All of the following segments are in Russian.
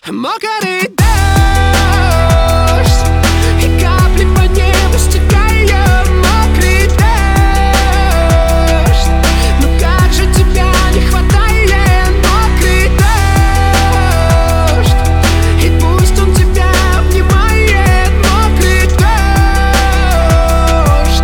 Мокрый дождь, и капли по небу стекают. Мокрый дождь, ну как же тебя не хватает. Мокрый дождь, и пусть он тебя обнимает. Мокрый дождь,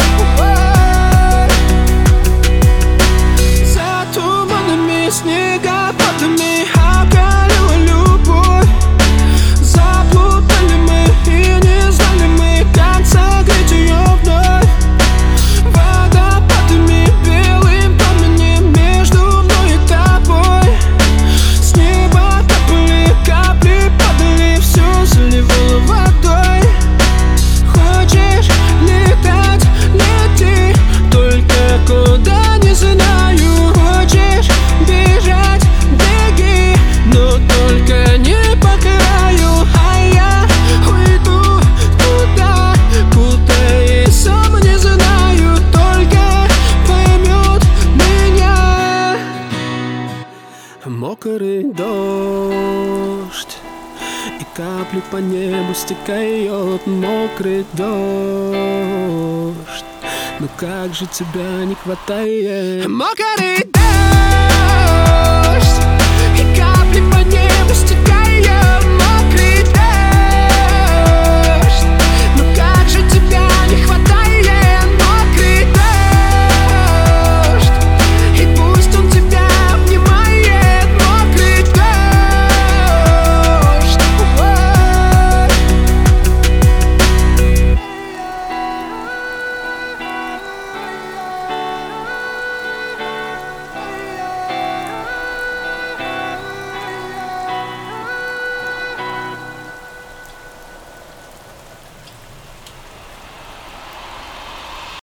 за туманами, снегопадами околела любовь. Заплутали мы и не знали мы, как согреть ее вновь. Водопадами, белым пламенем между мной и тобой. С неба капали, капли падали, все заливало водой. Хочешь летать, лети, только куда не знаю. Хочешь бежать, беги, но только не по краю. А я уйду туда, куда и сам не знаю. Только поймет меня. Мокрый дождь, и капли по небу стекают. Мокрый дождь, ну как же тебя не хватает. Мокрый